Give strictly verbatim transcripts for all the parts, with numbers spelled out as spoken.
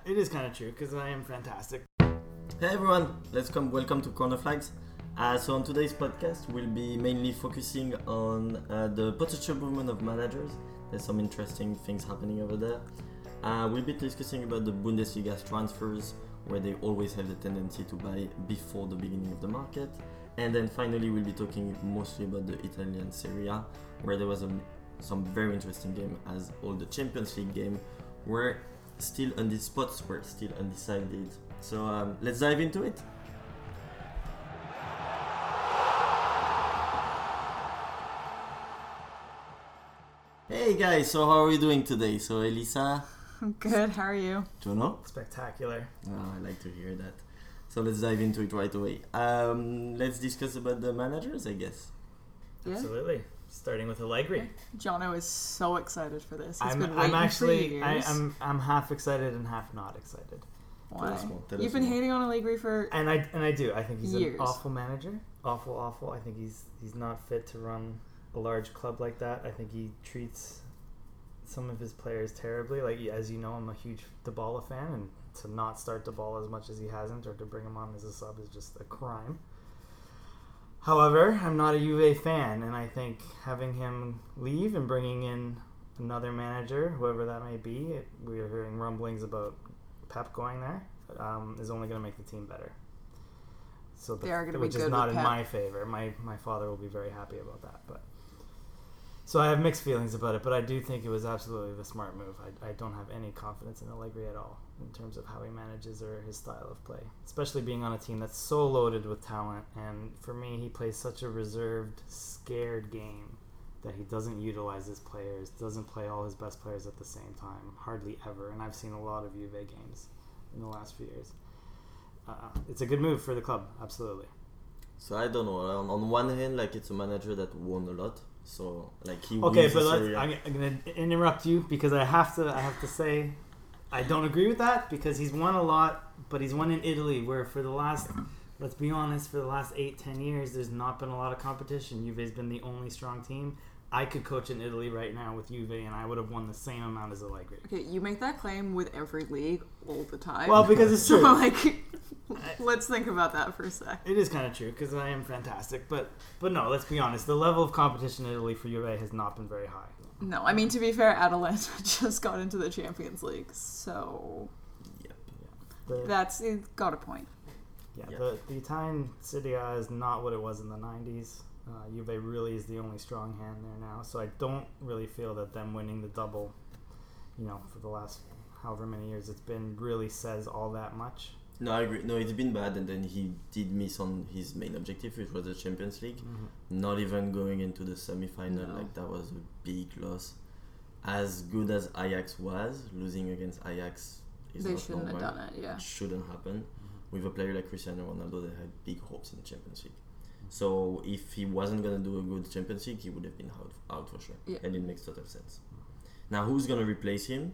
It is kind of true because I am fantastic. Hey everyone, let's come. Welcome to Corner Flags. Uh, so on today's podcast, we'll be mainly focusing on uh, the potential movement of managers. There's some interesting things happening over there. Uh, we'll be discussing about the Bundesliga's transfers, where they always have the tendency to buy before the beginning of the market. And then finally, we'll be talking mostly about the Italian Serie A, where there was a, some very interesting game, as all the Champions League game were still on these spots were still undecided. So um, let's dive into it. Hey guys, so how are we doing today? So Elisa? I'm good, how are you? Jono? Spectacular. Oh, I like to hear that. So let's dive into it right away. Um, let's discuss about the managers, I guess. Yeah. Absolutely. Starting with Allegri. Jono is so excited for this. He's I'm, been waiting I'm actually, for years. I, I'm, I'm half excited and half not excited. Why? Tell us more, tell You've us been more. hating on Allegri for And I, and I do. I think he's Years. an awful manager. Awful, awful. I think he's, he's not fit to run a large club like that. I think he treats some of his players terribly. Like, as you know, I'm a huge Dybala fan, and to not start Dybala as much as he hasn't, or to bring him on as a sub, is just a crime. However, I'm not a Juve fan, and I think having him leave and bringing in another manager, whoever that may be, it, we are hearing rumblings about Pep going there, um, is only going to make the team better. So the, They are gonna be which is good not with in Pep. my favor. My my father will be very happy about that, but. So I have mixed feelings about it, but I do think it was absolutely the smart move. I, I don't have any confidence in Allegri at all in terms of how he manages or his style of play, especially being on a team that's so loaded with talent. And for me, he plays such a reserved, scared game that he doesn't utilize his players, doesn't play all his best players at the same time, hardly ever. And I've seen a lot of Juve games in the last few years. Uh, it's a good move for the club, absolutely. So I don't know. On, on one hand, like it's a manager that won a lot. So like he Okay, wins but the let's, Serie A. I'm, I'm going to interrupt you because I have to. I have to say, I don't agree with that because he's won a lot, but he's won in Italy, where for the last, let's be honest, for the last eight, ten years, there's not been a lot of competition. Juve's been the only strong team. I could coach in Italy right now with Juve, and I would have won the same amount as Allegri. Okay, you make that claim with every league all the time. Well, because it's so true. like, let's think about that for a sec. It is kind of true because I am fantastic, but but no, let's be honest. The level of competition in Italy for Juve has not been very high. No, I mean to be fair, Atalanta just got into the Champions League, so Yep. The, that's it got a point. Yeah, Yeah. the, the Italian Serie A is not what it was in the nineties. Uh, Juve really is the only strong hand there now, so I don't really feel that them winning the double, you know, for the last however many years it's been, really says all that much. No, I agree. No, it's been bad, and then he did miss on his main objective, which was the Champions League. Mm-hmm. Not even going into the semi-final, No. like that was a big loss. As good as Ajax was, losing against Ajax is They not shouldn't normal. have done it, yeah. It shouldn't happen. With a player like Cristiano Ronaldo, they had big hopes in the Champions League. So if he wasn't gonna do a good Champions League, he would have been out, out for sure, Yeah. and it makes total sense. Now, who's gonna replace him?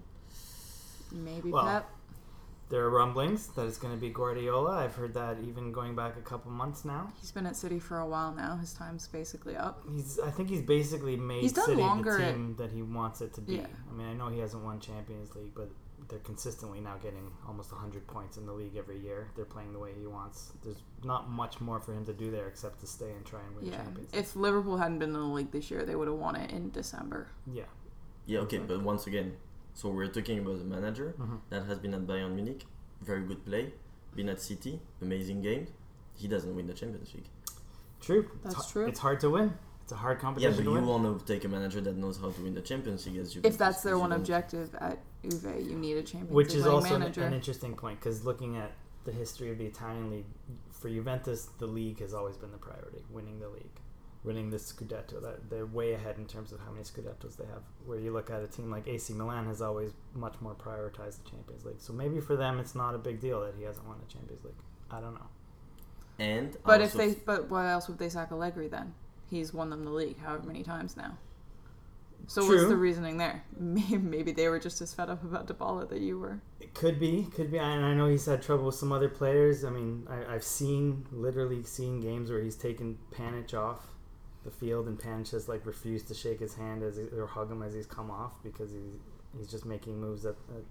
Maybe Well, Pep. There are rumblings that it's going to be Guardiola. I've heard that even going back a couple months now. He's been at City for a while now. His time's basically up. He's, I think he's basically made He's done City longer the at- team that he wants it to be. Yeah. I mean, I know he hasn't won Champions League, but they're consistently now getting almost one hundred points in the league every year. They're playing the way he wants. There's not much more for him to do there except to stay and try and win Yeah. Champions League. If Liverpool hadn't been in the league this year, they would have won it in December. Yeah. Yeah, okay, but once again, so we're talking about a manager Mhm. that has been at Bayern Munich, very good play, been at City, amazing game. He doesn't win the Champions League. True. That's it's, true. It's hard to win. It's a hard Yeah, competition but to you win. want to take a manager that knows how to win the Champions League as you. If that's their one objective at Juve, you need a Champions Which League is winning also an, manager. an interesting point because looking at the history of the Italian league, for Juventus, the league has always been the priority, winning the league. Winning the Scudetto. That they're way ahead in terms of how many Scudettos they have. Where you look at a team like A C Milan has always much more prioritized the Champions League. So maybe for them it's not a big deal that he hasn't won the Champions League. I don't know. And But if also they, but why else would they sack Allegri then? He's won them the league however many times now. So True. what's the reasoning there? Maybe they were just as fed up about Dybala that you were. It could be, could be. And I know he's had trouble with some other players. I mean, I, I've seen, literally seen games where he's taken Panic off the field and Panic has like refused to shake his hand as he, or hug him as he's come off because he's he's just making moves that, that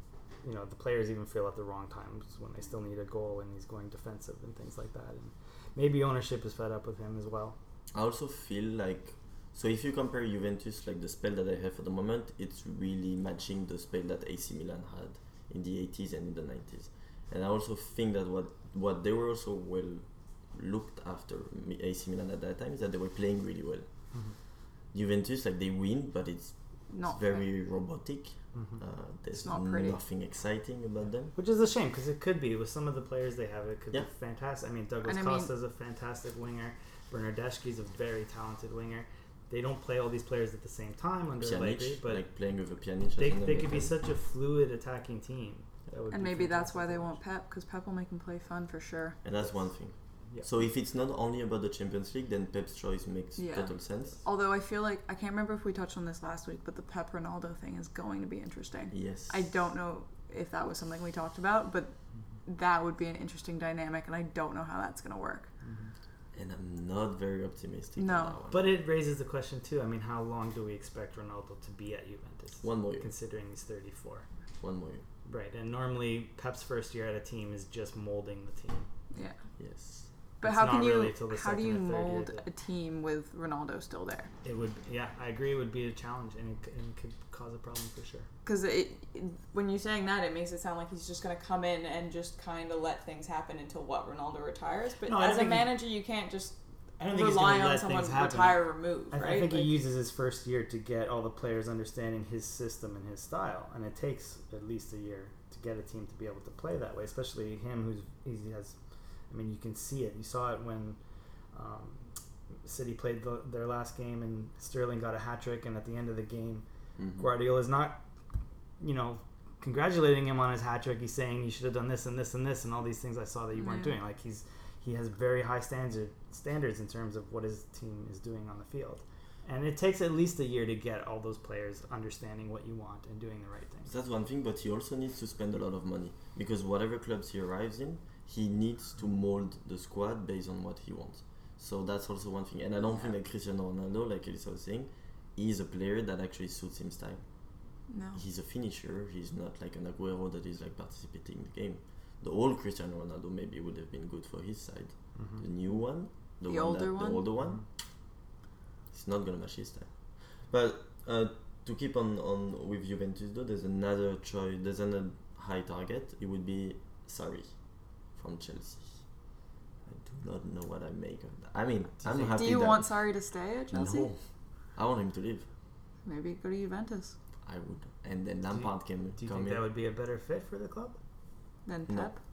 you know, the players even feel at the wrong times when they still need a goal and he's going defensive and things like that. And maybe ownership is fed up with him as well. I also feel like, so if you compare Juventus, like the spell that I have for the moment, it's really matching the spell that A C Milan had in the eighties and in the nineties. And I also think that what, what they were also well looked after, A C Milan at that time, is that they were playing really well. Mm-hmm. Juventus, like they win, but it's, Not it's very fair. robotic. Mm-hmm. Uh, there's It's not pretty. nothing exciting about them. Which is a shame, because it could be. With some of the players they have, it could Yeah. be fantastic. I mean, Douglas And I mean- Costa's a fantastic winger. Bernardeschi's a very talented winger. They don't play all these players at the same time under Allegri, Pjanic, but like playing with a Pjanic. they, or something they like could be that. such a fluid attacking team. That would And be maybe that's fantastic why to they watch. want Pep, because Pep will make him play fun for sure. And that's one thing. Yeah. So if it's not only about the Champions League, then Pep's choice makes Yeah. total sense. Although I feel like, I can't remember if we touched on this last week, but the Pep Ronaldo thing is going to be interesting. Yes. I don't know if that was something we talked about, but that would be an interesting dynamic, and I don't know how that's going to work. And I'm not very optimistic. No. on that one. But it raises the question too. I mean, how long do we expect Ronaldo to be at Juventus? One more year. Considering he's thirty-four. One more year. Right, and normally Pep's first year at a team is just molding the team. Yeah. Yes. But It's how not can you really till the how do second you or third year mold that- a team with Ronaldo still there? It would, yeah, I agree. It would be a challenge, and it, c- and it could cause a problem for sure. Because it, it, when you're saying that, it makes it sound like he's just going to come in and just kind of let things happen until what Ronaldo retires. But No, I don't as a think he- manager, you can't just I don't think he's rely going to on let someone things happen. retire removed, I, right? I think Like, he uses his first year to get all the players understanding his system and his style, and it takes at least a year to get a team to be able to play that way. Especially him, who's he has. I mean, you can see it. You saw it when um, City played the, their last game, and Sterling got a hat trick, and at the end of the game, Mm-hmm. Guardiola's not, you know, congratulating him on his hat trick. He's saying you should have done this and this and this and all these things I saw that you weren't Yeah. doing. Like he's he has very high standard standards in terms of what his team is doing on the field. And it takes at least a year to get all those players understanding what you want and doing the right thing. That's one thing, but he also needs to spend a lot of money because whatever clubs he arrives in, he needs to mold the squad based on what he wants. So that's also one thing. And I don't think that Cristiano Ronaldo, like Elisa was saying, is a player that actually suits him style. no. He's a finisher. He's not like an Aguero that is like participating in the game. The old Cristiano Ronaldo maybe would have been good for his side. Mm-hmm. The new one, the, The one older that, one? the older one, it's not gonna match his style. But uh, to keep on, on with Juventus though, there's another choice. There's another high target. It would be Sarri from Chelsea. I do not know what I make of that. I mean, you I'm think- happy. Do you that want Sarri to stay at Chelsea? No, I want him to leave. Maybe go to Juventus. I would, and then Lampard can Do you come think in. that would be a better fit for the club? Then No. Pep.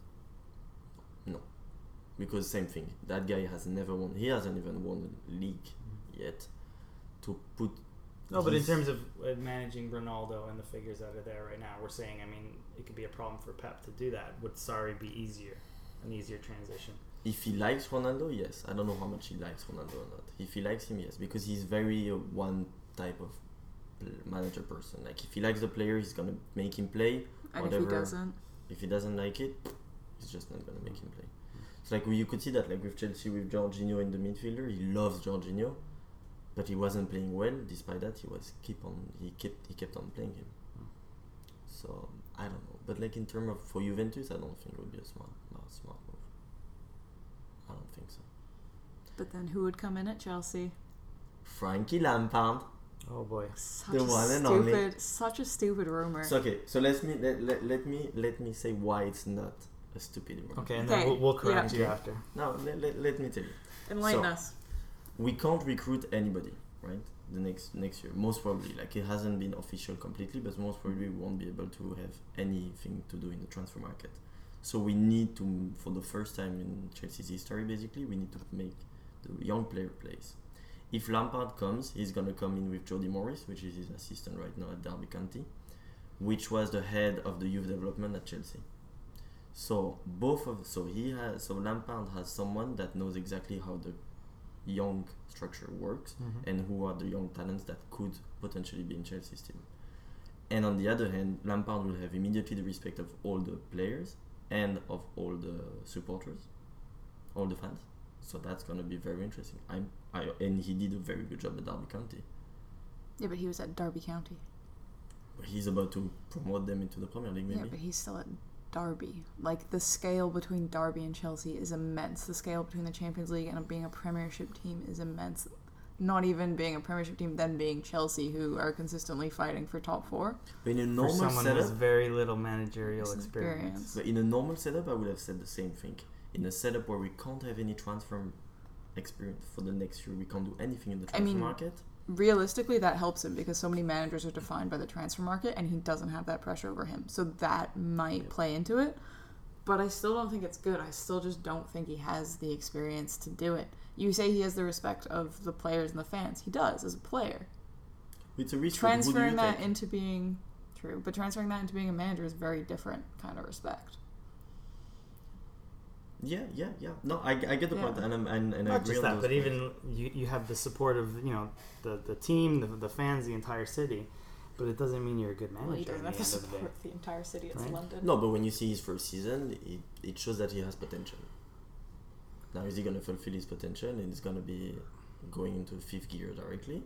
Because same thing, that guy has never won. He hasn't even won the league yet. To put No, but in his- terms of uh, managing Ronaldo and the figures that are there right now, we're saying, I mean, it could be a problem for Pep to do that. Would Sarri be easier, an easier transition? if he likes Ronaldo, yes. I don't know how much he likes Ronaldo or not. If he likes him, yes, because he's very uh, one type of pl- manager person. Like if he likes the player, he's gonna make him play. And Whatever. if he doesn't, If he doesn't like it, he's just not gonna make him play. It's like you could see that like with Chelsea with Jorginho in the midfielder. He loves Jorginho, but he wasn't playing well. Despite that, he was keep on he kept he kept on playing him. So I don't know, but like in terms of for Juventus, I don't think it would be a smart not smart move. I don't think so. but then who would come in at Chelsea? Frankie Lampard. Oh boy. Such The a one and stupid, only. such a stupid rumor. So okay, so let me let, let, let me let me say why it's not a stupid rumor. Okay, and Okay, then we'll, we'll correct yeah. you after. No, let, let, let me tell you. Enlighten so- us. We can't recruit anybody, right? The next next year, most probably. Like it hasn't been official completely, but most probably we won't be able to have anything to do in the transfer market. So we need to, for the first time in Chelsea's history, basically, we need to make the young player plays. If Lampard comes, he's gonna come in with Jody Morris, which is his assistant right now at Derby County, which was the head of the youth development at Chelsea. So both of so he has so Lampard has someone that knows exactly how the young structure works Mm-hmm. and who are the young talents that could potentially be in Chelsea's team. And on the other hand, Lampard will have immediately the respect of all the players and of all the supporters, all the fans. So that's gonna be very interesting. I'm I and he did a very good job at Derby County. Yeah, but he was at Derby County. he's about to promote them into the Premier League, maybe. Yeah, but he's still at Derby. Like, the scale between Derby and Chelsea is immense. The scale between the Champions League and being a Premiership team is immense. Not even being a Premiership team, then being Chelsea, who are consistently fighting for top four. But in a normal For someone setup, who has very little managerial Experience. experience. but in a normal setup, I would have said the same thing. In a setup where we can't have any transfer experience for the next year, we can't do anything in the transfer I mean, market. Realistically, that helps him because so many managers are defined by the transfer market, and he doesn't have that pressure over him. So that might Yeah. play into it. But I still don't think it's good. I still just don't think he has the experience to do it. You say he has the respect of the players and the fans. He does as a player. It's a risk. Who do you Transferring that take? into being true, but transferring that into being a manager is very different kind of respect. Yeah, yeah, yeah. No, I, I get the Yeah. point, and I'm, and, and I Not agree just on that, those but points. even you, you have the support of you know the, the team, the, the fans, the entire city, but it doesn't mean you're a good manager. Well, he doesn't at have the to end of the day. support the entire city. It's Right? London. No, but when you see his first season, it, it shows that he has potential. Now, is he going to fulfill his potential and he's going to be going into fifth gear directly?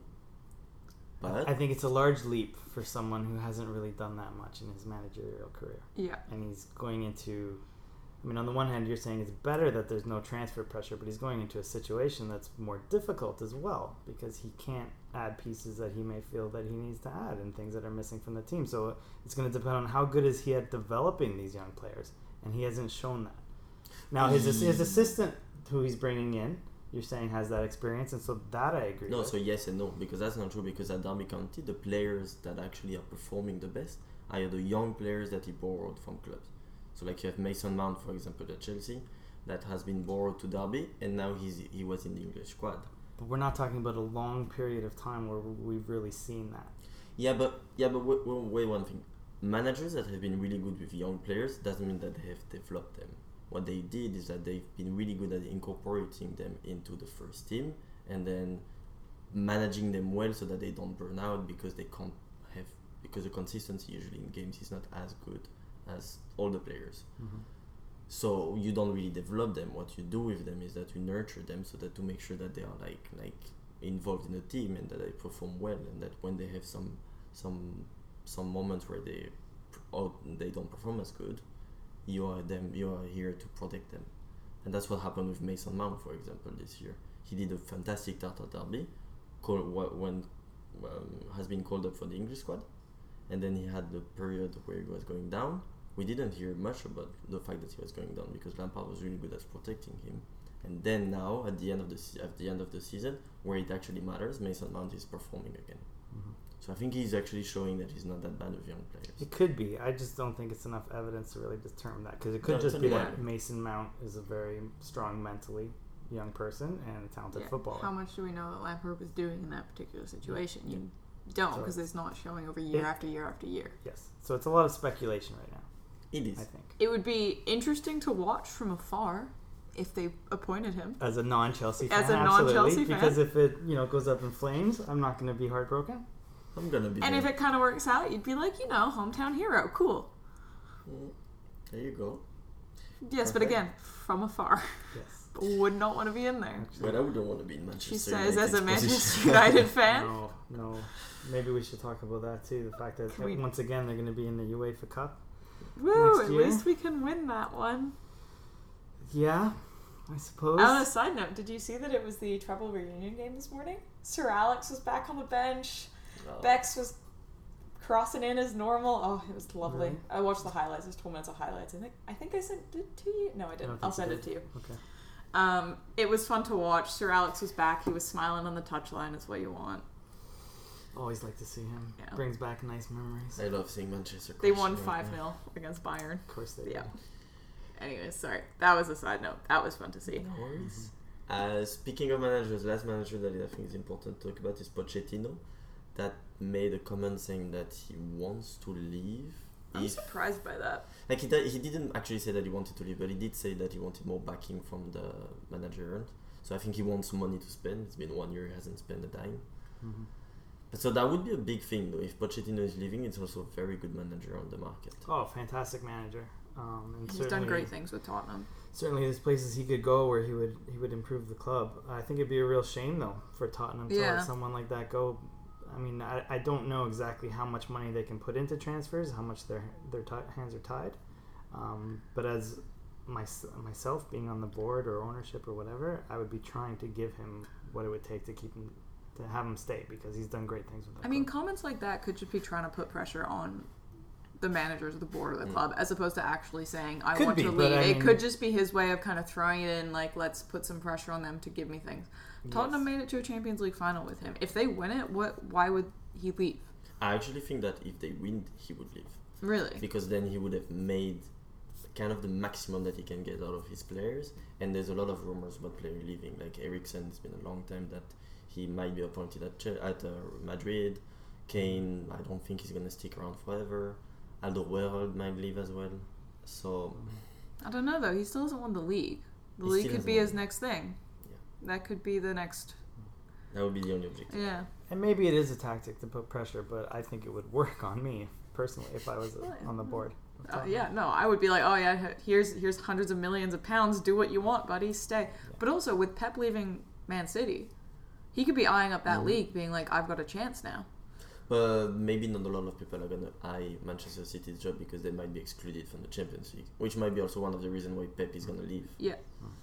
But I think it's a large leap for someone who hasn't really done that much in his managerial career, Yeah. and he's going into. I mean, on the one hand, you're saying it's better that there's no transfer pressure, but he's going into a situation that's more difficult as well because he can't add pieces that he may feel that he needs to add and things that are missing from the team. So it's going to depend on how good is he at developing these young players, and he hasn't shown that. Now, his, his assistant, who he's bringing in, you're saying has that experience, and so that I agree no, with. so yes and no, because that's not true. Because at Derby County, the players that actually are performing the best are the young players that he borrowed from clubs. So, like you have Mason Mount, for example, at Chelsea, that has been borrowed to Derby, and now he's he was in the English squad. But we're not talking about a long period of time where we've really seen that. Yeah, but yeah, but wait, wait, wait one thing. Managers that have been really good with young players doesn't mean that they have developed them. What they did is that they've been really good at incorporating them into the first team and then managing them well so that they don't burn out because they can't have because the consistency usually in games is not as good as all the players. Mm-hmm. So you don't really develop them. What you do with them is that you nurture them so that to make sure that they are like like involved in the team and that they perform well, and that when they have some some some moments where they oh, they don't perform as good, you are them you are here to protect them. And that's what happened with Mason Mount, for example, this year. He did a fantastic start at Derby, call, when um, has been called up for the English squad, and then he had the period where he was going down. We didn't hear much about the fact that he was going down because Lampard was really good at protecting him. And then now, at the end of the se- at the end of the season, where it actually matters, Mason Mount is performing again. Mm-hmm. So I think he's actually showing that he's not that bad with young players. It could be. I just don't think it's enough evidence to really determine that because it could No, just it's be only that one. Mason Mount is a very strong mentally young person and a talented Yeah. footballer. How much do we know that Lampard was doing in that particular situation? You don't, So because it's not showing over year it- after year after year. Yes. So it's a lot of speculation right now, It is. I think. It would be interesting to watch from afar if they appointed him. As a non-Chelsea fan, As a absolutely, non-Chelsea fan. because if it you know goes up in flames, I'm not going to be heartbroken. I'm gonna be. And there. if it kind of works out, you'd be like, you know, hometown hero, cool. Mm, there you go. Yes, but Perfect. again, from afar. Yes. Would not want to be in there. But I wouldn't want to be in Manchester. She says, as United's a Manchester position. United fan. No, no. Maybe we should talk about that too. The fact that Can we- once again they're going to be in the UEFA Cup. Woo, Next at year? least we can win that one. Yeah, I suppose. On a side note, did you see that it was the treble reunion game this morning? Sir Alex was back on the bench. Oh. Bex was crossing in as normal. Oh, it was lovely. Really? I watched the highlights. There's twelve minutes of highlights. I think I think I sent it to you. No, I I didn't. don't I'll think send you it to did. you. Okay. Um, it was fun to watch. Sir Alex was back. He was smiling on the touchline. It's what you want. Always like to see him. Yeah. Brings back nice memories. I love seeing Manchester. They crushing won right five now. nil against Bayern. Of course they Yeah. do. Anyways, sorry. That was a side note. That was fun to see. No worries. Uh, speaking of managers, last manager that I think is important to talk about is Pochettino, that made a comment saying that he wants to leave. I'm If, surprised by that. like he, di- he didn't actually say that he wanted to leave, but he did say that he wanted more backing from the manager earned. So I think he wants money to spend. It's been one year he hasn't spent a dime. Mm-hmm. But so that would be a big thing though. If Pochettino is leaving, it's also a very good manager on the market. Oh, fantastic manager. Um, and He's done certainly- great things with Tottenham. Certainly, there's places he could go where he would he would improve the club. I think it'd be a real shame though for Tottenham to Yeah. let someone like that go. I mean, I, I don't know exactly how much money they can put into transfers, how much their their t- hands are tied. Um, but as my, myself being on the board or ownership or whatever, I would be trying to give him what it would take to keep him, to have him stay, because he's done great things with that I club. mean, comments like that could just be trying to put pressure on the managers of the board of the club, as opposed to actually saying, I Could want be, to but leave. I It mean- could just be his way of kind of throwing it in, like, let's put some pressure on them to give me things. Tottenham Yes. made it to a Champions League final with him. If they win it, what? Why would he leave? I actually think that if they win, he would leave. Really? Because then he would have made kind of the maximum that he can get out of his players. And there's a lot of rumors about player leaving. Like Eriksen, it's been a long time that he might be appointed at Ch- at uh, Madrid. Kane, I don't think he's going to stick around forever. Alderweireld might leave as well. So I don't know, though. He still hasn't won the league. The He league still could hasn't be won his it. next thing. Yeah. That could be the next... that would be the only objective. Yeah. And maybe it is a tactic to put pressure, but I think it would work on me personally if I was uh, Well, yeah. on the board. Uh, yeah, no, I would be like, oh yeah, here's here's hundreds of millions of pounds. Do what you want, buddy. Stay. But also with Pep leaving Man City, he could be eyeing up that Mhm. league, being like, I've got a chance now. But maybe not a lot of people are going to eye Manchester City's job because they might be excluded from the Champions League, which might be also one of the reasons why Pep is going to leave. Yeah.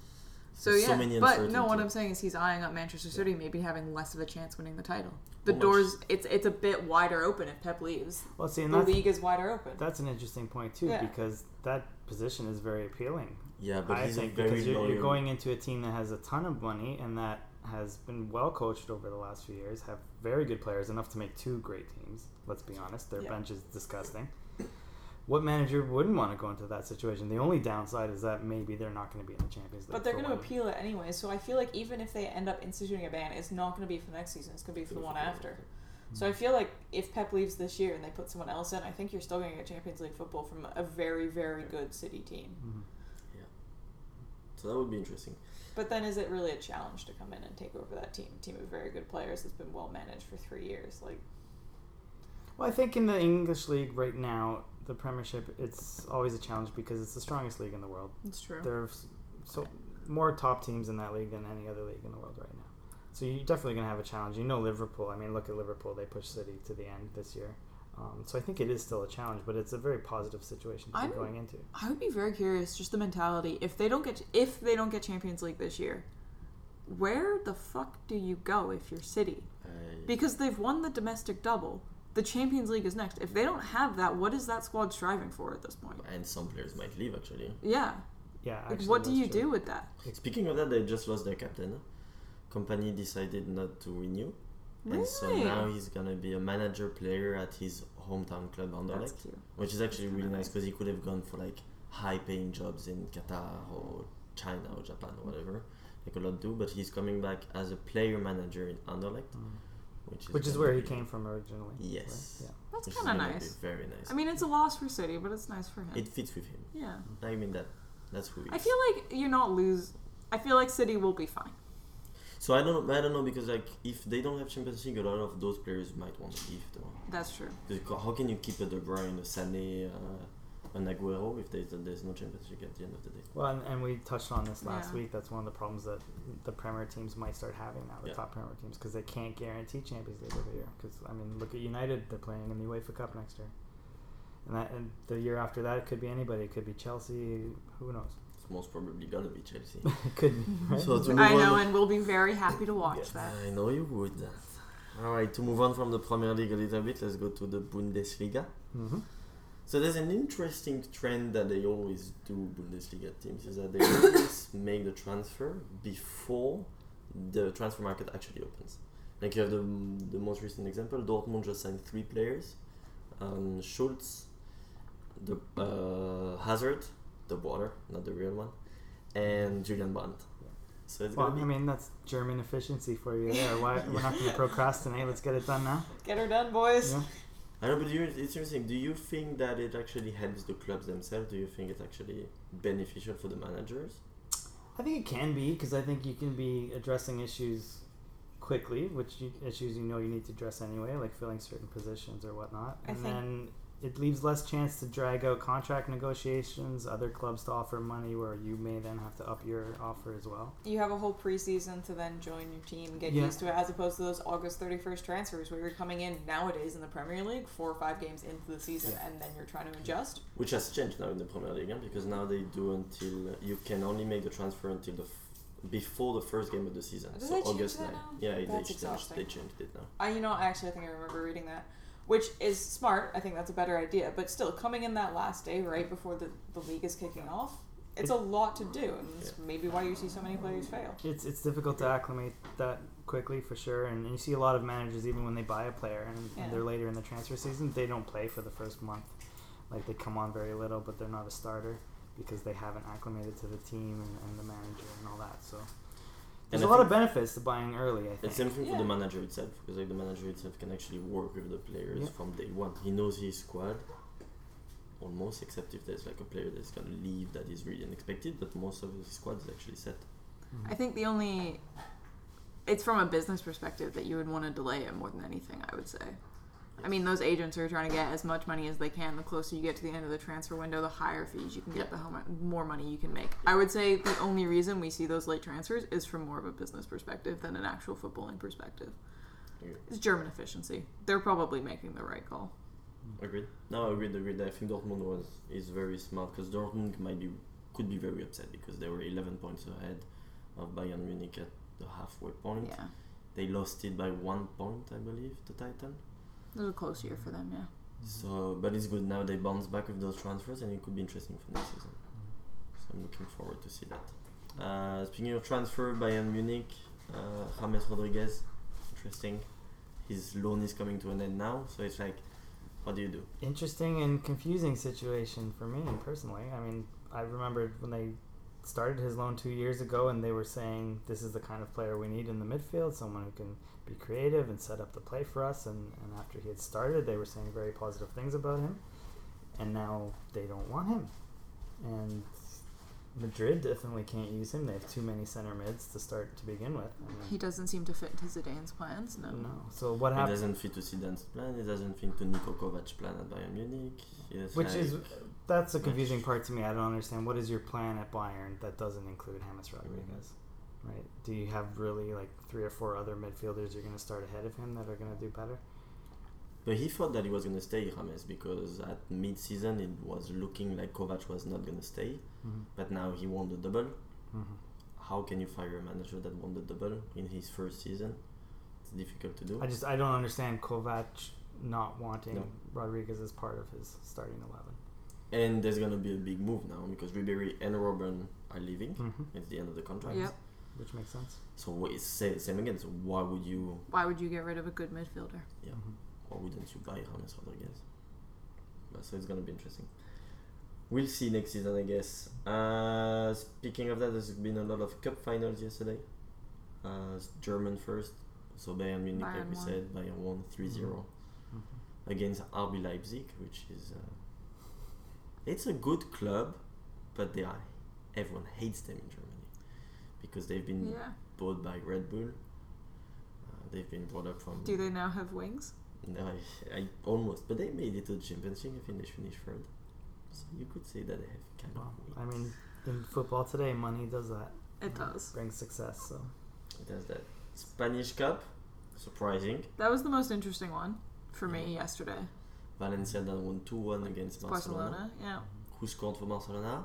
So There's yeah, so many but no, uncertainty. what I'm saying is he's eyeing up Manchester City, maybe having less of a chance winning the title. The How much? doors, it's it's a bit wider open if Pep leaves. Well, see, and The that's, league is wider open. that's an interesting point too, Yeah. because that position is very appealing. Yeah, but I he's think a very because you're, loyal. you're going into a team that has a ton of money and that has been well coached over the last few years, have very good players, enough to make two great teams. Let's be honest, their Yeah. bench is disgusting. What manager wouldn't want to go into that situation? The only downside is that maybe they're not going to be in the Champions League. But they're for going to one. appeal it anyway, so I feel like even if they end up instituting a ban, it's not going to be for next season, it's going to be for the one after. So I feel like if Pep leaves this year and they put someone else in, I think you're still going to get Champions League football from a very, very good City team. Mhm. So that would be interesting. But then is it really a challenge to come in and take over that team? Team of very good players that's been well managed for three years. Like, Well, I think in the English league right now, the Premiership, it's always a challenge because it's the strongest league in the world. It's true. There's so more top teams in that league than any other league in the world right now. So you're definitely going to have a challenge. You know Liverpool. I mean, look at Liverpool. They pushed City to the end this year. Um, so I think it is still a challenge, but it's a very positive situation to I'm- be going into. I would be very curious, just the mentality. If they don't get if they don't get Champions League this year, where the fuck do you go if you're City? Uh, Because they've won the domestic double. The Champions League is next. If they don't have that, what is that squad striving for at this point? and some players might leave actually. Yeah. Yeah. Like, Actually, what do that's you true. do with that? Speaking of that, they just lost their captain. Company decided not to renew. And so Really? now he's going to be a manager player at his hometown club, That's Anderlecht. cute. Which is actually That's really kinda nice nice. because he could have gone for like high paying jobs in Qatar or China or Japan or whatever. Like a lot do, but he's coming back as a player manager in Anderlecht, Mm. which is, Which is gonna where he be- came from originally. Yes. Right? Yeah. That's which is kind of gonna be nice. very nice. I mean, it's a loss for City, but it's nice for him. it fits with him. yeah. I mean that that's who he is. I feel like you're not lose. I feel like City will be fine. So I don't know. I don't know because like if they don't have Champions League, a lot of those players might want to leave though. That's true. Because how can you keep a De Bruyne, a Sané, uh, an Aguero if there's, there's no Champions League at the end of the day? Well, and, and we touched on this last Yeah. week. That's one of the problems that the Premier teams might start having now, the Yeah. top Premier teams, because they can't guarantee Champions League every year. Because, I mean, look at United. They're playing in the UEFA Cup next year. And that, and the year after that, it could be anybody. It could be Chelsea. Who knows? It's most probably gonna be Chelsea. It could be, right? So to move I know, on, and we'll be very happy to watch Yes. that. I know you would. All right, to move on from the Premier League a little bit, let's go to the Bundesliga. Mm-hmm. So there's an interesting trend that they always do, Bundesliga teams, is that they always make the transfer before the transfer market actually opens. Like you have the, the most recent example, Dortmund just signed three players, um, Schultz, the uh, Hazard, the water, not the real one, and Julian Brandt. So it's Well, gonna I be mean, that's German efficiency for you there. Why we're not going to procrastinate? Let's get it done now. get her done, boys. Yeah. I know, but you, it's interesting. Do you think that it actually helps the clubs themselves? Do you think it's actually beneficial for the managers? I think it can be, because I think you can be addressing issues quickly, which you, issues you know you need to address anyway, like filling certain positions or whatnot. I And think- then it leaves less chance to drag out contract negotiations, other clubs to offer money where you may then have to up your offer as well. You have a whole preseason to then join your team, get Yeah. used to it, as opposed to those August thirty-first transfers where you're coming in nowadays in the Premier League four or five games into the season Yeah. and then you're trying to adjust. Which has changed now in the Premier League, eh? Because now they do until you can only make the transfer until the f- before the first game of the season. Did so they change August that ninth. now? Yeah, they That's changed, exhausting. they changed it now. I, you know, actually, I think I remember reading that, which is smart. I think that's a better idea. But still, coming in that last day right before the, the league is kicking off, it's a lot to do, and it's maybe why you see so many players fail. It's it's difficult to acclimate that quickly for sure, and, and you see a lot of managers even when they buy a player and, Yeah. and they're later in the transfer season, they don't play for the first month. Like they come on very little, but they're not a starter because they haven't acclimated to the team and, and the manager and all that. So there's And a I lot of think benefits to buying early. I think. It's same thing Yeah. for the manager itself, because like the manager itself can actually work with the players Yeah. from day one. He knows his squad almost, except if there's like a player that's gonna leave that is really unexpected. But most of his squad is actually set. I think the only it's from a business perspective that you would want to delay it more than anything, I would say. I mean, those agents are trying to get as much money as they can. The closer you get to the end of the transfer window, the higher fees you can get, the how mu- more money you can make. I would say the only reason we see those late transfers is from more of a business perspective than an actual footballing perspective. Okay. It's German efficiency. They're probably making the right call. Agreed. No, agreed, agreed. I think Dortmund was is very smart, because Dortmund might be could be very upset because they were eleven points ahead of Bayern Munich at the halfway point. Yeah. They lost it by one point, I believe, to Titan. It was a close year for them, yeah. So, but it's good now. They bounce back with those transfers, and it could be interesting for next season. So I'm looking forward to see that. Uh, speaking of transfer, Bayern Munich, uh, James Rodriguez, interesting. His loan is coming to an end now, so it's like, what do you do? Interesting and confusing situation for me personally. I mean, I remember when they started his loan two years ago and they were saying this is the kind of player we need in the midfield, someone who can be creative and set up the play for us, and, and after he had started they were saying very positive things about him, and now they don't want him, and Madrid definitely can't use him. They have too many center mids to start to begin with. I mean, He doesn't seem to fit into Zidane's plans, no. no. So what It happens? doesn't fit to Zidane's plan. It doesn't fit to Niko Kovac's plan at Bayern Munich. It's Which like, is that's the confusing part to me. I don't understand. What is your plan at Bayern that doesn't include James Rodriguez? Right? Do you have really like three or four other midfielders you're going to start ahead of him that are going to do better? But he thought that he was going to stay, James, because at mid-season it was looking like Kovac was not going to stay. Mm-hmm. But now he won the double. Mm-hmm. How can you fire a manager that won the double in his first season? It's difficult to do. I just I don't understand Kovac not wanting No. Rodriguez as part of his starting eleven. And there's going to be a big move now because Ribéry and Robben are leaving. Mm-hmm. It's the end of the contract. Yep. Which makes sense. So wha- it's sa- same again. So why would you? Why would you get rid of a good midfielder? Yeah. Mm-hmm. Why wouldn't you buy James Rodriguez? But so it's gonna be interesting. We'll see next season, I guess. Uh, speaking of that, there's been a lot of cup finals yesterday. Uh, German first, so Bayern Munich, like Bayern we won. said, Bayern won three zero Mm-hmm. against R B Leipzig, which is uh, it's a good club, but they are everyone hates them in Germany because they've been Yeah. bought by Red Bull. Uh, they've been brought up from. Do they now have wings? No, I, I almost, but they made it to the Champions League. I think they finished third, so you could say that they have kind Well, of. I mean, in football today, money does that. It does. Brings success. So It does that. Spanish Cup, surprising. That was the most interesting one for me yesterday. Valencia that won two one against Barcelona. Barcelona, yeah. Who scored for Barcelona?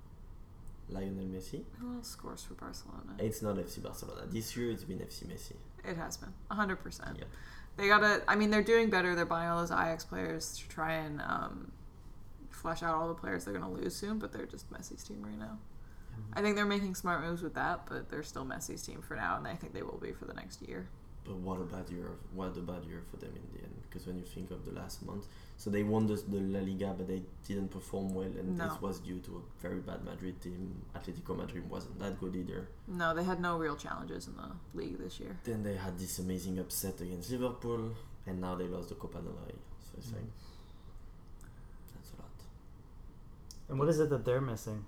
Lionel Messi. Who else scores for Barcelona? It's not F C Barcelona. This year it's been F C Messi. It has been. one hundred percent. Yeah. They gotta, I mean, they're doing better. They're buying all those Ajax players to try and um, flesh out all the players they're gonna lose soon, but they're just Messi's team right now. I think they're making smart moves with that, but they're still Messi's team for now, and I think they will be for the next year. But what a bad year! What a bad year for them in the end. Because when you think of the last month, so they won the, the La Liga, but they didn't perform well, and No. this was due to a very bad Madrid team. Atletico Madrid wasn't that good either. No, they had no real challenges in the league this year. Then they had this amazing upset against Liverpool, and now they lost the Copa del Rey. So it's Mm. like that's a lot. and what is it that they're missing?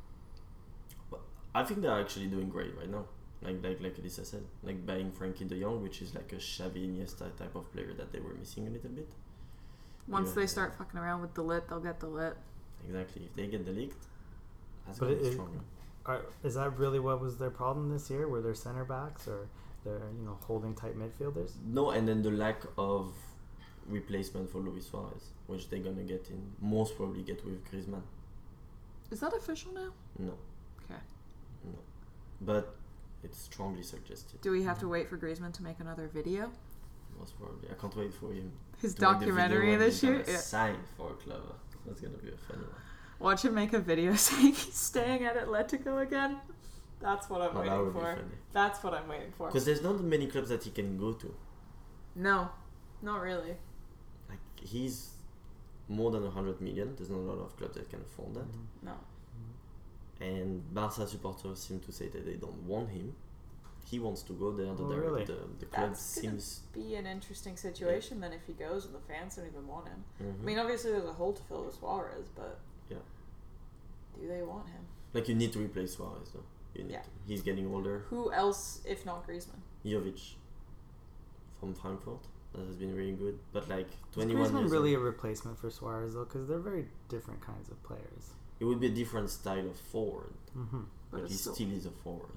I think they're actually doing great right now. Like like like Elisa said, like buying Frankie De Jong, which is like a Xavi Iniesta type of player that they were missing a little bit. Once Yeah. they start fucking around with the lit, they'll get the lit. Exactly. If they get the leaked, that's But gonna it- be it- stronger. Are, is that really what was their problem this year? Were their center backs or their you know holding tight midfielders? No, and then the lack of replacement for Luis Suarez, which they're gonna get in most probably get with Griezmann. Is that official now? No, Okay. no, but it's strongly suggested. Do we have to wait for Griezmann to make another video? Most probably. I can't wait for him. His to make the documentary video when this he's year? gonna Yeah. Sign for a club. That's gonna be a funny one. Watch him make a video saying he's staying at Atletico again. That's what I'm Oh, that waiting would be for. funny. That's what I'm waiting for. Because there's not many clubs that he can go to. No, not really. Like he's more than a hundred million. There's not a lot of clubs that can afford that. Mm-hmm. No. And Barca supporters seem to say that they don't want him. He wants to go there. The Oh, direct- really? the, the club That's gonna seems. be an interesting situation then if he goes and the fans don't even want him. Mhm. I mean, obviously there's a hole to fill with Suarez, but Yeah. do they want him? Like you need to replace Suarez though. You need Yeah. to. He's getting older. Who else if not Griezmann? Jovic from Frankfurt. That has been really good. But like Is twenty-one Griezmann years really old, a replacement for Suarez though? Because they're very different kinds of players. it would be a different style of forward. Mm-hmm. But, it's he still- still is a forward.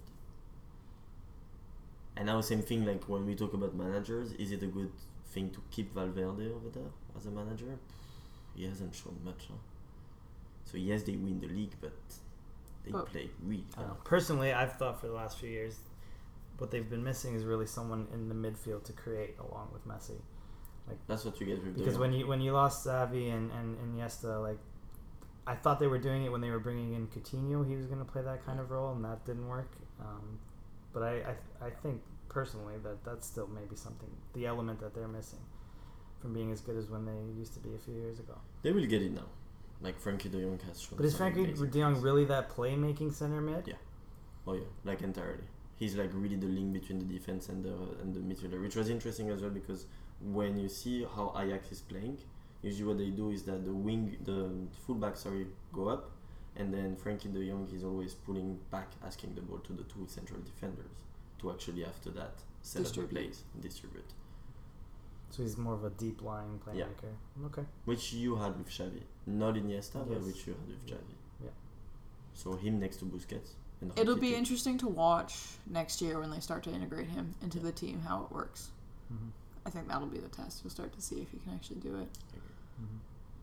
And now same thing like when we talk about managers, is it a good thing to keep Valverde over there as a manager? He hasn't shown much. Huh? So yes, they win the league, but they But- play really I don't know. well. Personally, I've thought for the last few years, what they've been missing is really someone in the midfield to create along with Messi. That's what you get with Because the when you when you lost Xavi and, and Iniesta, like I thought they were doing it when they were bringing in Coutinho. He was going to play that kind of role, and that didn't work. Um, but I, I I think personally that that's still maybe something, the element that they're missing from being as good as when they used to be a few years ago. they will get it now. Like Frankie De Jong has shown. But is some Frankie amazing De Jong things. really that playmaking center mid? Yeah. Oh yeah, like entirely. He's like really the link between the defense and the and the midfielder, which was interesting as well because when you see how Ajax is playing, usually what they do is that the wing, the fullback, sorry, go up, and then Frankie De Jong is always pulling back, asking the ball to the two central defenders to actually after that set up the Distribute. plays, distribute, So he's more of a deep lying Yeah. playmaker. Okay. which you had with Xavi, not Iniesta, but Yes. which you had with Xavi. Yeah. So him next to Busquets. And It'll be Rakitic. interesting to watch next year when they start to integrate him into the team, how it works. Mm-hmm. I think that'll be the test. You'll start to see if he can actually do it. Mm-hmm.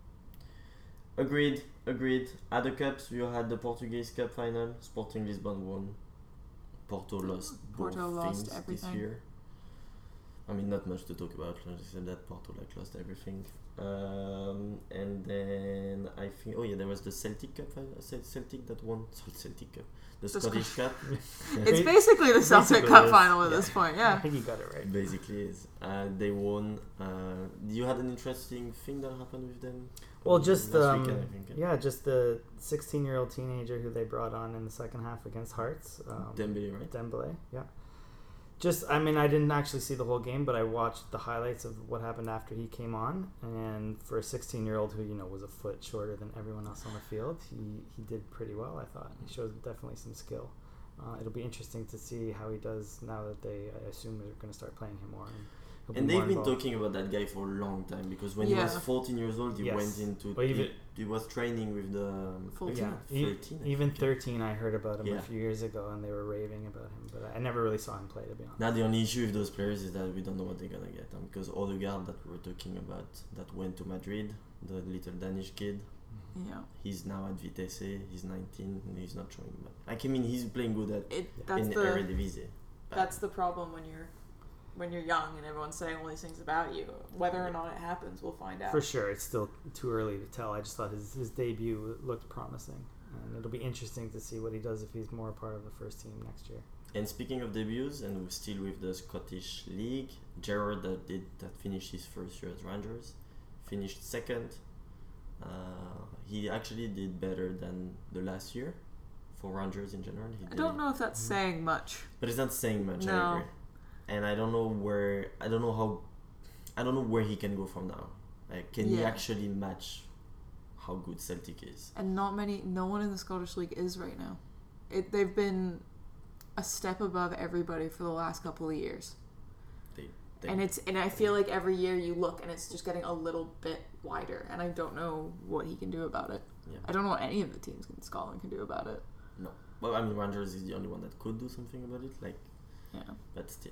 Agreed, agreed. At the Cups, you had the Portuguese Cup final. Sporting Lisbon won. Porto lost Porto both lost things everything. this year. I mean, not much to talk about, except that Porto like lost everything. Um, and then I think, oh yeah, there was the Celtic Cup. final- Cel- Celtic that won. Sorry, Celtic Cup. The The Scottish Cup. It's basically the Celtic Basically Cup is, final at yeah. this point, I yeah. think you got it right. Basically is. Uh, they won. Uh, you had an interesting thing that happened with them. Well, uh, just last um, weekend, I think. yeah, just the sixteen-year-old teenager who they brought on in the second half against Hearts. Um, Dembele, right? Dembele, yeah. Just, I mean, I didn't actually see the whole game, but I watched the highlights of what happened after he came on. And for a sixteen-year-old who, you know, was a foot shorter than everyone else on the field, he, he did pretty well, I thought. He showed definitely some skill. Uh, it'll be interesting to see how he does now that they, I assume, are going to start playing him more. And, he'll be And more they've been involved. talking about that guy for a long time because when he Yeah. was fourteen years old, he Yes. went into Well, even- he, he was training with the um, Full I think Yeah, e- thirteen. I even think. thirteen, I heard about him Yeah. a few years ago, and they were raving about him. But I never really saw him play, to be honest. Now the only issue with those players is that we don't know what they're gonna get. Um, because Odegaard that we were talking about that went to Madrid, the little Danish kid, Yeah. he's now at Vitesse. He's nineteen and he's not showing much. Like, I mean, he's playing good at It, Yeah. that's in the Eredivisie. but- That's the problem when you're when you're young and everyone's saying all these things about you. Whether or not it happens, we'll find out. For sure, it's still too early to tell. I just thought his, his debut looked promising, and it'll be interesting to see what he does if he's more a part of the first team next year. And speaking of debuts, and we're still with the Scottish League, Gerrard that did that finished his first year as Rangers, finished second. Uh, he actually did better than the last year for Rangers in general. He I did, don't know if that's saying much. but it's not saying much. No. I agree, and I don't know where. I don't know how. I don't know where he can go from now. Like, can he Yeah. actually match how good Celtic is? And not many, no one in the Scottish League is right now. It They've been a step above everybody for the last couple of years. They- Thank And it's and I feel like every year you look and it's just getting a little bit wider, and I don't know what he can do about it. Yeah. I don't know what any of the teams in Scotland can do about it. No. Well, I mean, Rangers is the only one that could do something about it. Like, Yeah. but still.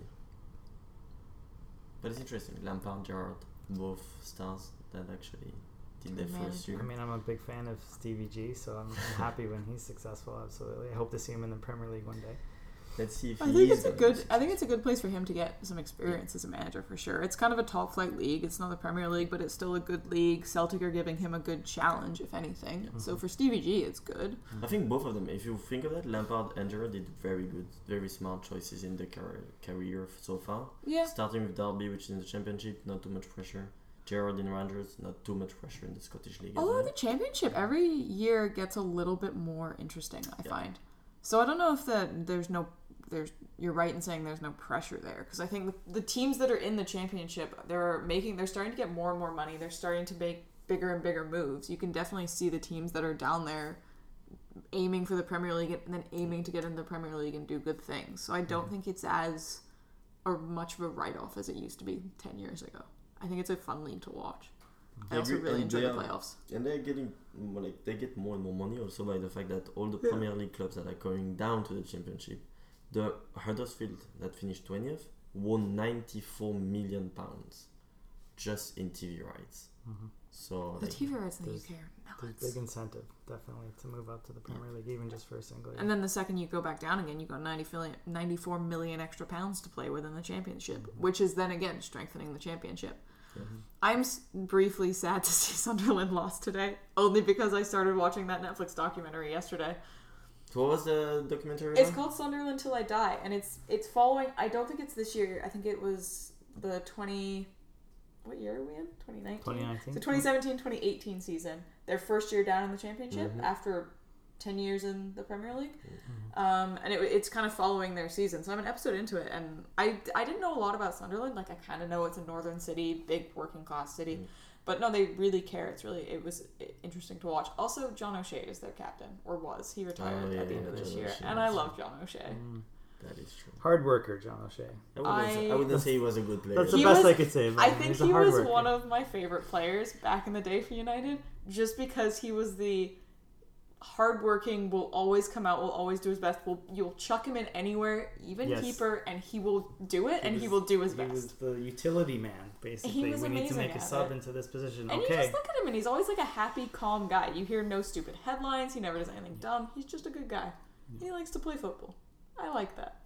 But it's interesting. Lampard, Gerrard, both stars that actually did their Good first manager. year. I mean, I'm a big fan of Stevie G, so I'm, I'm happy when he's successful. Absolutely, I hope to see him in the Premier League one day. Let's see if I he think is it's a gonna good. be I think it's a good place for him to get some experience as a manager for sure. It's kind of a top flight league. It's not the Premier League, but it's still a good league. Celtic are giving him a good challenge, if anything. Yeah. So for Stevie G, it's good. I think both of them, if you think of that, Lampard and Gerrard did very good, very smart choices in their car- career so far. Yeah. Starting with Derby, which is in the Championship, not too much pressure. Gerrard in Rangers, not too much pressure in the Scottish League. as Although well. the Championship every year gets a little bit more interesting, I Yeah. find. So I don't know if that there's no there's you're right in saying there's no pressure there, because I think the, the teams that are in the Championship, they're making they're starting to get more and more money. They're starting to make bigger and bigger moves. You can definitely see the teams that are down there aiming for the Premier League and then aiming to get in the Premier League and do good things. So I don't Mhm. think it's as or much of a write-off as it used to be ten years ago. I think it's a fun league to watch. I I also agree, really and enjoy they the are- playoffs. And they're getting more, like they get more and more money also by the fact that all the Premier League clubs that are going down to the Championship, the Huddersfield that finished twentieth won ninety-four million pounds just in T V rights. Mm-hmm. So The like, T V rights in the U there's- K are There's nuts. big incentive, definitely, to move up to the Premier League, even just for a single year. And then the second you go back down again, you got ninety million, ninety-four million extra pounds to play with in the Championship, Mhm. which is then again strengthening the Championship. yeah. I'm s- briefly sad to see Sunderland lost today, only because I started watching that Netflix documentary yesterday. So what was the documentary? It's about? called Sunderland Till I Die, and it's it's following. I don't think it's this year. I think it was the twenty. What year are we in? twenty nineteen. twenty nineteen. So twenty seventeen twenty eighteen season. Their first year down in the Championship Mhm. after ten years in the Premier League. Mhm. Um, and it, it's kind of following their season. So I'm an episode into it, and I, I didn't know a lot about Sunderland. Like, I kind of know it's a northern city, big working class city. Mm. But no, they really care. It's really, it was interesting to watch. Also, John O'Shea is their captain, or was. He retired Oh, yeah, at the end yeah, of this John year. O'Shea, And I that's love right. John O'Shea. Mm. That is true. Hard worker, John O'Shea. I wouldn't, say, I I- wouldn't say he was a good player. That's the He best was- I could say about I him. think He's a he hard was worker. one of my favorite players back in the day for United, just because he was the hardworking, will always come out, will always do his best. Will you'll chuck him in anywhere, even Yes. keeper, and he will do it, He and was- he will do his He best. was the utility man, basically. was we need to amazing make a at sub it. into this position. And you Okay. just look at him, and he's always like a happy, calm guy. You hear no stupid headlines. He never does anything dumb. He's just a good guy. He likes to play football. I like that.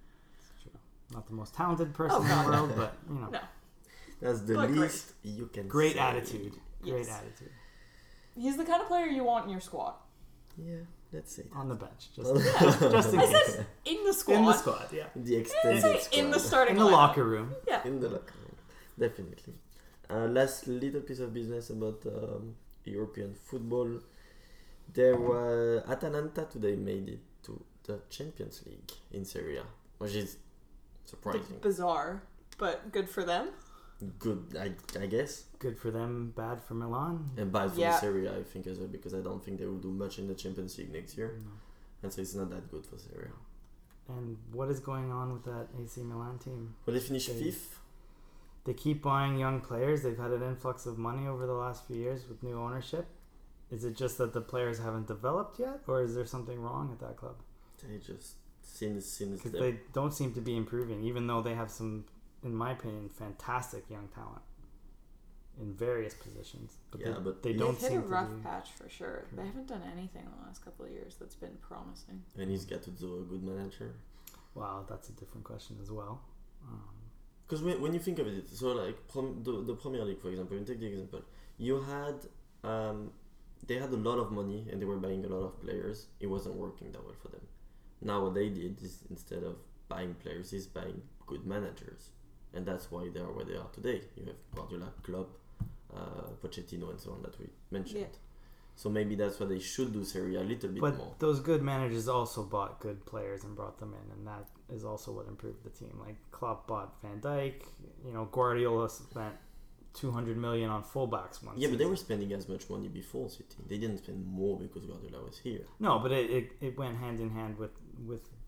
Not the most talented person Oh, in God, the no. world, but, you know, No. That's the But great. least you can great say. attitude. Great Yes. attitude. He's the kind of player you want in your squad. Yeah, let's say that. On the bench. Just, Well, just in I case. said in the squad. In the squad, yeah. the I extended didn't say squad. in the starting In the lineup. locker room. Yeah. In the locker room, definitely. Uh, last little piece of business about um, European football. There were Atalanta today made it to the Champions League in Serie A, which is surprising. Bizarre, but good for them. Good, I, I guess, Good for them, bad for Milan. and bad for Yeah. the Serie A, I think as well, because I don't think they will do much in the Champions League next year, No. and so it's not that good for Serie A. And what is going on with that A C Milan team? Well, they finished They- fifth. They keep buying young players. They've had an influx of money over the last few years with new ownership. Is it just that the players haven't developed yet, or is there something wrong at that club? They just since since Because the- they don't seem to be improving, even though they have some, in my opinion, fantastic young talent in various positions. But Yeah, they, but they They've don't They've hit seem a rough to be. patch for sure. They haven't done anything in the last couple of years that's been promising. and he's got to do a good manager. Wow, that's a different question as well. Um, Because when, when you think of it, so like prom, the, the Premier League, for example, you take the example, you had, um, they had a lot of money and they were buying a lot of players. It wasn't working that well for them. Now what they did is instead of buying players, is buying good managers. And that's why they are where they are today. You have Guardiola, Klopp, uh, Pochettino and so on that we mentioned. Yeah. So maybe that's what they should do Serie A a little bit but more. those good managers also bought good players and brought them in, and that is also what improved the team. Like Klopp bought Van Dijk. You know, Guardiola spent two hundred million on fullbacks once. Yeah, but they were spending as much money before City. They didn't spend more because Guardiola was here. No, but it, it, it went hand in hand with with the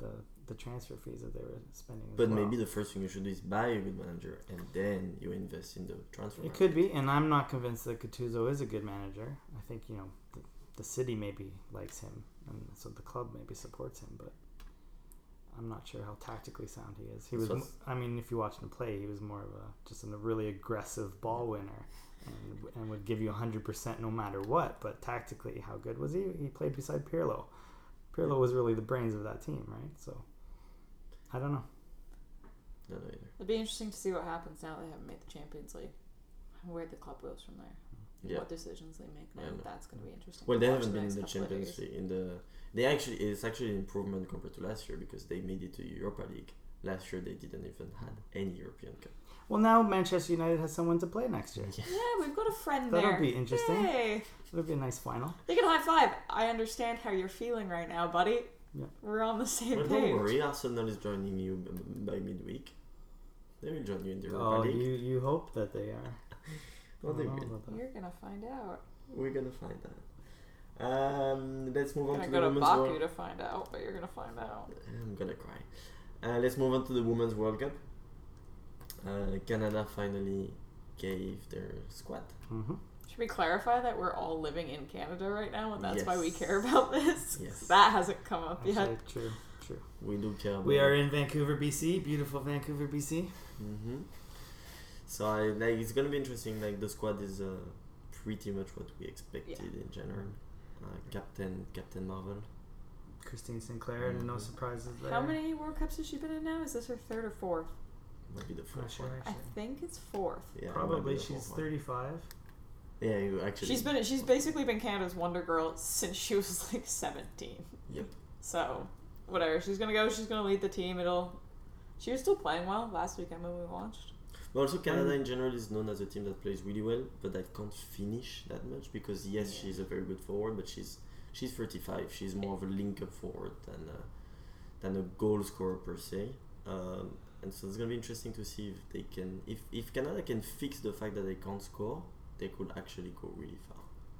the transfer fees that they were spending. As But well. maybe the first thing you should do is buy a good manager and then you invest in the transfer. It market. could be, and I'm not convinced that Gattuso is a good manager. I think you know the, the city maybe likes him, and so the club maybe supports him, but I'm not sure how tactically sound he is. He was, So- m- I mean, if you watched him play, he was more of a just a really aggressive ball winner, and, and would give you one hundred percent no matter what. But tactically, how good was he? He played beside Pirlo. Pirlo was really the brains of that team, right? So I don't know. No, no, either. It'll be interesting to see what happens now they haven't made the Champions League. Where the club goes from there. Yeah. What decisions they make now. Yeah, no. That's going to be interesting. Well, to they watch haven't been in next the couple of Champions years. League. In the they actually it's actually an improvement compared to last year because they made it to Europa League. Last year they didn't even had any European Cup. Well, now Manchester United has someone to play next year. Yeah. Yeah, we've got a friend That'll there. be interesting. Yay! It'll be a nice final. They can high five. I understand how you're feeling right now, buddy. Yeah. We're on the same But page. don't worry, Arsenal is joining you b- b- by midweek. They will join you in the Europa Oh, League. you, you hope that they are. Well, they I don't know will. about that. You're gonna find out. We're gonna find out. Um, let's move I'm on gonna to go the to women's Baku World. to find out, but you're gonna find out. I'm gonna cry. Uh, let's move on to the Women's World Cup. Uh, Canada finally gave their squad. Mm-hmm. Should we clarify that we're all living in Canada right now, and that's why we Yes. care about this? Yes. That hasn't come up Actually, yet. true, true. We do care about We are in Vancouver, B C. Beautiful Vancouver, B C. Mm-hmm. So I like it's gonna be interesting. Like the squad is uh, pretty much what we expected in general. Uh, Captain Captain Marvel. Christine Sinclair, and no Mhm. surprises there. How many World Cups has she been in now? Is this her third or fourth? Might be the Not first sure, one. I actually. think it's fourth. Yeah, it might Probably. be the She's fourth one. thirty-five. Yeah, you actually. She's been she's basically been Canada's Wonder Girl since she was like seventeen. Yep. So, whatever. She's gonna go. She's gonna lead the team. It'll. She was still playing well last weekend when we watched. But also Canada in general is known as a team that plays really well, but that can't finish that much because yes, Yeah. she's a very good forward, but she's she's thirty-five. She's more of a link-up forward than a, than a goal scorer per se. Um, and so it's gonna be interesting to see if they can, if if Canada can fix the fact that they can't score, they could actually go really far.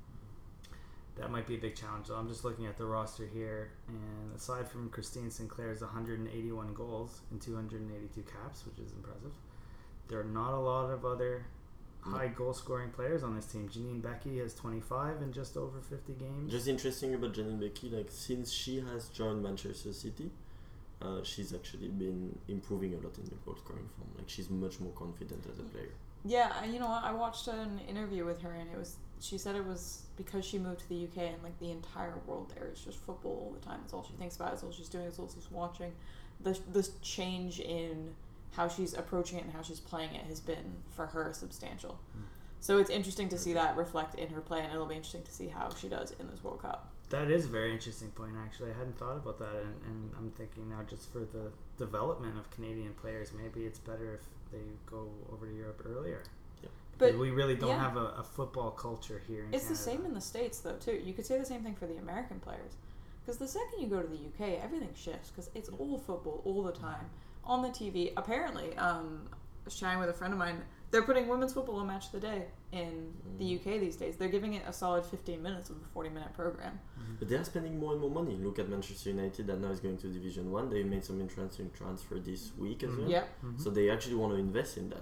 That might be a big challenge. Though. I'm just looking at the roster here, and aside from Christine Sinclair's one hundred eighty-one goals and two hundred eighty-two caps, which is impressive, there are not a lot of other high goal scoring players on this team. Janine Becky has twenty-five in just over fifty games. Just interesting about Janine Becky, like since she has joined Manchester City, uh, she's actually been improving a lot in the goal scoring form. Like she's much more confident as a player. Yeah, I- you know, I watched an interview with her, and it was. She said it was because she moved to the U K, and like the entire world there is just football all the time. It's all she thinks about. It's all she's doing. It's all she's watching. The the change in how she's approaching it and how she's playing it has been for her substantial. Mm. So it's interesting to see that reflect in her play, and it'll be interesting to see how she does in this World Cup. That is a very interesting point, actually. I hadn't thought about that, and, and I'm thinking now just for the development of Canadian players, maybe it's better if they go over to Europe earlier. But Because we really don't yeah. have a, a football culture here in It's Canada. the same in the States, though, too. You could say the same thing for the American players. Because the second you go to the U K, everything shifts. Because it's all football all the time. On the T V. Apparently, um, I was chatting with a friend of mine, they're putting women's football on Match of the Day in the U K these days. They're giving it a solid fifteen minutes of a forty-minute program. But they are spending more and more money. Look at Manchester United that now is going to Division One. They made some interesting transfer this week as Mhm. well. Yep. Mhm. So they actually want to invest in that.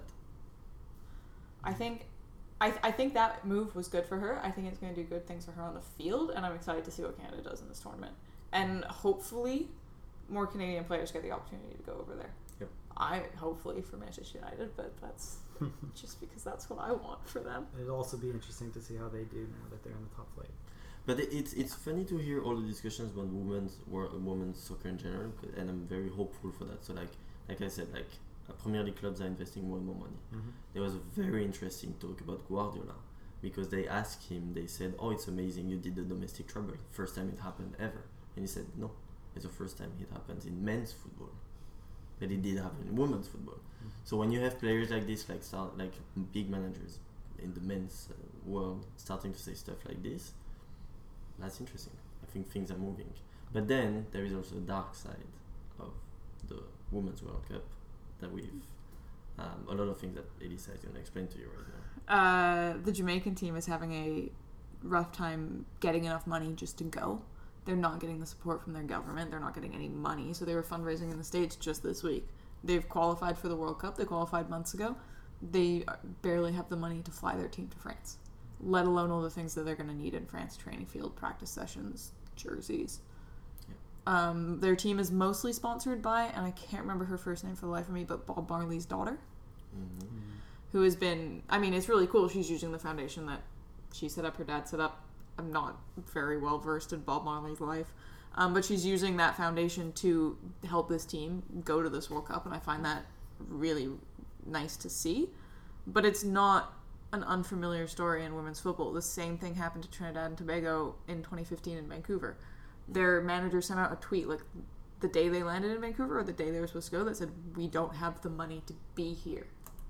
I think... I, I think that move was good for her. I think it's going to do good things for her on the field, and I'm excited to see what Canada does in this tournament. And hopefully, more Canadian players get the opportunity to go over there. Yep. I hopefully for Manchester United, but that's just because that's what I want for them. It'll also be interesting to see how they do now that they're in the top flight. But it- it's it's funny to hear all the discussions about women's wor- women's soccer in general, 'cause- and I'm very hopeful for that. So like like I said, like uh, Premier League clubs are investing more and more money. Mm-hmm. There was a very interesting talk about Guardiola because they asked him, they said, "Oh, it's amazing you did the domestic trouble. First time it happened ever." And he said, "No, it's the first time it happens in men's football, but it did happen in women's football." Mm-hmm. So when you have players like this, like start like big managers in the men's uh, world, starting to say stuff like this, that's interesting. I think things are moving. But then there is also a dark side of the Women's World Cup that we've um, a lot of things that Elisa is going to explain to you right now. Uh, the Jamaican team is having a rough time getting enough money just to go. they're not getting the support from their government. They're not getting any money. So they were fundraising in the States just this week. They've qualified for the World Cup. They qualified months ago. They barely have the money to fly their team to France, let alone all the things that they're going to need in France: training field, practice sessions, jerseys. Yeah. Um, their team is mostly sponsored by, and I can't remember her first name for the life of me, but Bob Marley's daughter, mm-hmm. who has been, I mean, it's really cool. She's using the foundation that she set up, her dad set up. I'm not very well versed in Bob Marley's life, um, but she's using that foundation to help this team go to this World Cup, and I find that really nice to see. But it's not an unfamiliar story in women's football. The same thing happened to Trinidad and Tobago in twenty fifteen in Vancouver. Their manager sent out a tweet like the day they landed in Vancouver or the day they were supposed to go that said, "We don't have the money to be here."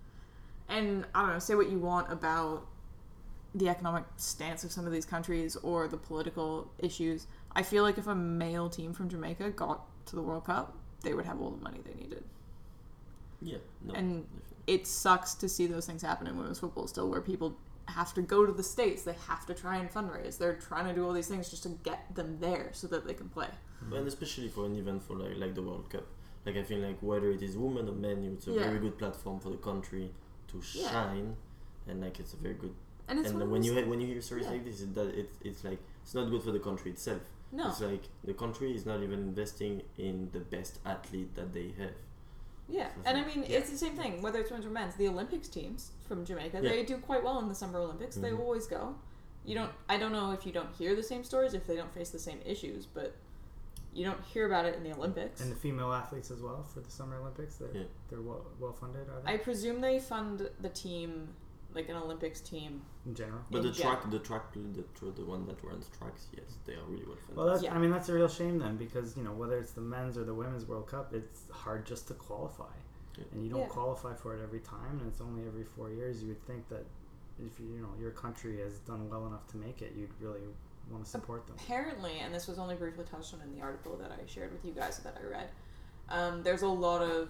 And I don't know, say what you want about the economic stance of some of these countries or the political issues. I feel like if a male team from Jamaica got to the World Cup, they would have all the money they needed. Yeah. No, and definitely. It sucks to see those things happen in women's football still, where people have to go to the States. They have to try and fundraise. They're trying to do all these things just to get them there so that they can play. Mm-hmm. And especially for an event for like, like the World Cup. Like I feel like whether it is women or men, it's a yeah. very good platform for the country to shine, yeah. and like it's a very good. And, it's and when you ha- when you hear stories yeah. like this, it, it it's like it's not good for the country itself. No. It's like the country is not even investing in the best athlete that they have. Yeah, so and I mean, yeah. it's the same thing, whether it's women's or men's. The Olympics teams from Jamaica, yeah. they do quite well in the Summer Olympics. Mm-hmm. They always go. You don't. I don't know if you don't hear the same stories, if they don't face the same issues, but you don't hear about it in the Olympics. And the female athletes as well for the Summer Olympics, they're, yeah. they're well, well funded, are they? I presume they fund the team, like an Olympics team. In general? But in the general. track, the track, the, the one that runs tracks, yes, they are really well funded. Well, that's, yeah. I mean, that's a real shame then, because, you know, whether it's the men's or the women's World Cup, it's hard just to qualify. Yeah. And you don't yeah. qualify for it every time, and it's only every four years. You would think that if you, you know your country has done well enough to make it, you'd really want to support them. Apparently, and this was only briefly touched on in the article that I shared with you guys that I read, um, there's a lot of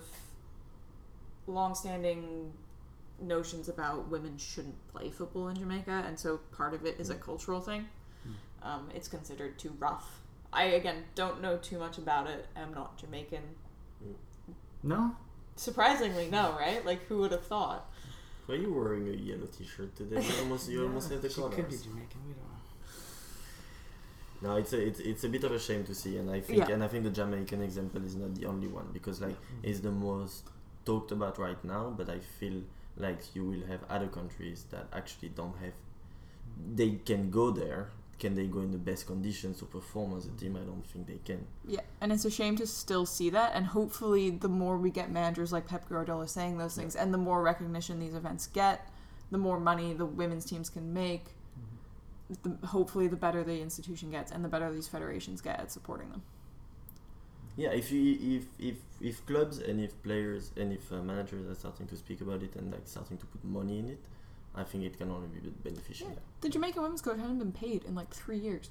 long-standing notions about women shouldn't play football in Jamaica, and so part of it is a cultural thing. Mm. Um, it's considered too rough. I, again, don't know too much about it. I'm not Jamaican. Mm. No? Surprisingly, no, right? Like, who would have thought? Why are you wearing a yellow t-shirt today? You almost, you yeah, almost have the she colors. Could be Jamaican, we don't know. No, it's a it's, it's a bit of a shame to see, and I think yeah. and I think the Jamaican example is not the only one, because like mm-hmm. it's the most talked about right now. But I feel like you will have other countries that actually don't have. They can go there. Can they go in the best conditions to perform as a team? I don't think they can. Yeah, and it's a shame to still see that. And hopefully, the more we get managers like Pep Guardiola saying those things, yeah. and the more recognition these events get, the more money the women's teams can make. The, hopefully the better the institution gets and the better these federations get at supporting them. Yeah, if you if if if clubs and if players and if uh, managers are starting to speak about it and like starting to put money in it, I think it can only be beneficial. Yeah. The Jamaican women's coach hasn't been paid in like three years.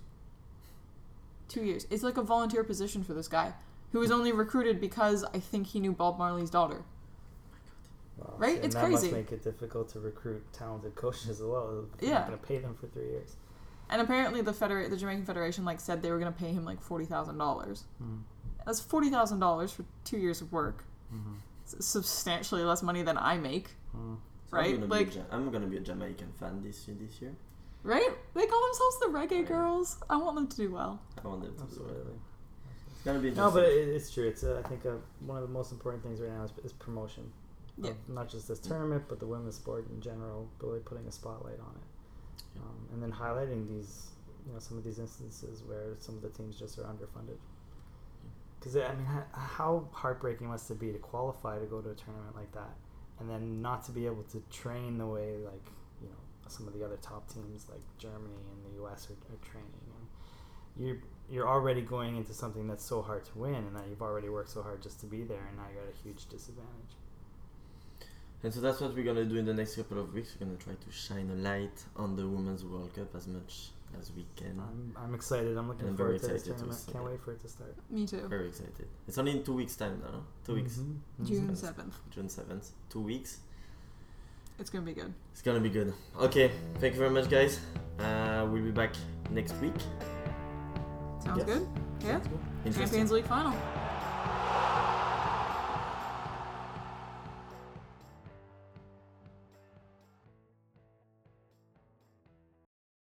Two years. It's like a volunteer position for this guy who was only recruited because I think he knew Bob Marley's daughter. Wow. Right? And it's that crazy. Must make it difficult to recruit talented coaches as well. If yeah. you're not going to pay them for three years. And apparently the federa- the Jamaican Federation like said they were going to pay him like forty thousand dollars. Mm. That's forty thousand dollars for two years of work. Mm-hmm. It's substantially less money than I make. Mm. So right? I'm gonna, like, be a, I'm gonna be a Jamaican fan this year. This year. Right? They call themselves the Reggae right. Girls. I want them to do well. I want them to Absolutely. do well. It's gonna be no, but it, it's true. It's uh, I think uh, one of the most important things right now is, is promotion. Yeah. Of not just this tournament, but the women's sport in general. Really putting a spotlight on it, um, and then highlighting these, you know, some of these instances where some of the teams just are underfunded. Because I mean, how heartbreaking must it be to qualify to go to a tournament like that, and then not to be able to train the way like you know some of the other top teams like Germany and the U S are, are training. And you're you're already going into something that's so hard to win, and that you've already worked so hard just to be there, and now you're at a huge disadvantage. And so that's what we're gonna do in the next couple of weeks. We're gonna try to shine a light on the Women's World Cup as much as we can. I'm, I'm excited. I'm looking I'm forward very to this excited tournament. to Can't it. wait for it to start. Me too. Very excited. It's only in two weeks' time now, no? Two weeks. Mm-hmm. June seventh. June seventh. Two weeks. It's gonna be good. It's gonna be good. Okay, thank you very much, guys. Uh, we'll be back next week. Sounds Yes. good. Yeah. Interesting. Champions League final.